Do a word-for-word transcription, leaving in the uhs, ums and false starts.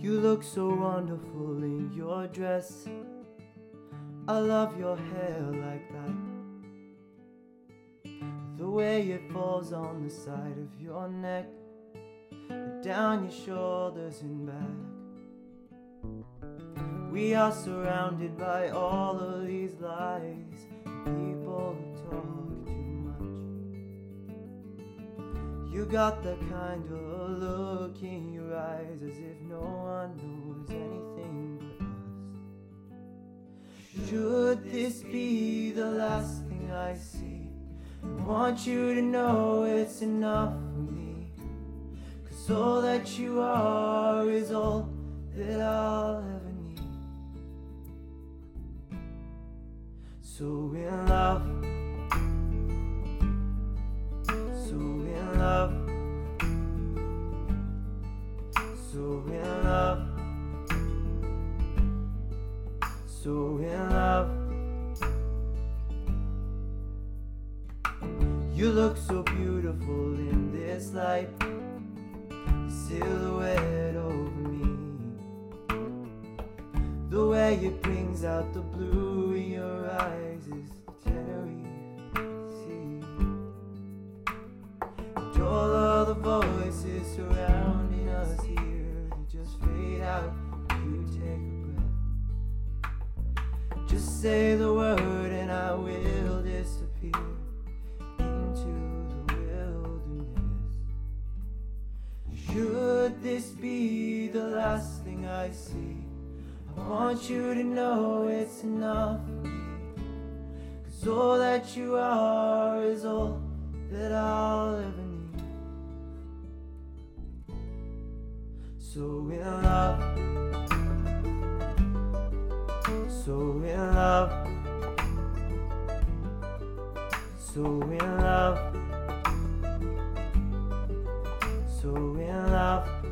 You look so wonderful in your dress. I love your hair like that, the way it falls on the side of your neck, down your shoulders and back. We are surrounded by all of these lies, people who talk too much. You got the kind of look in your eyes as if no one knows anything but us. Should this be the last thing I see, I want you to know it's enough for me, 'cause all that you are is all that I'll ever need. So in love, so in love, so in love, so in love. You look so beautiful in this light, silhouette over me. The way it brings out the blue in your eyes is Tenerife Sea. And all of the voices surrounding us here, they just fade out when you take a breath. Just say the word and I will disappear into the wilderness. Should this be the last thing I see, I want you to know it's enough for me, 'cause all that you are is all that I'll ever need. So in love, so in love, so in love, so in love.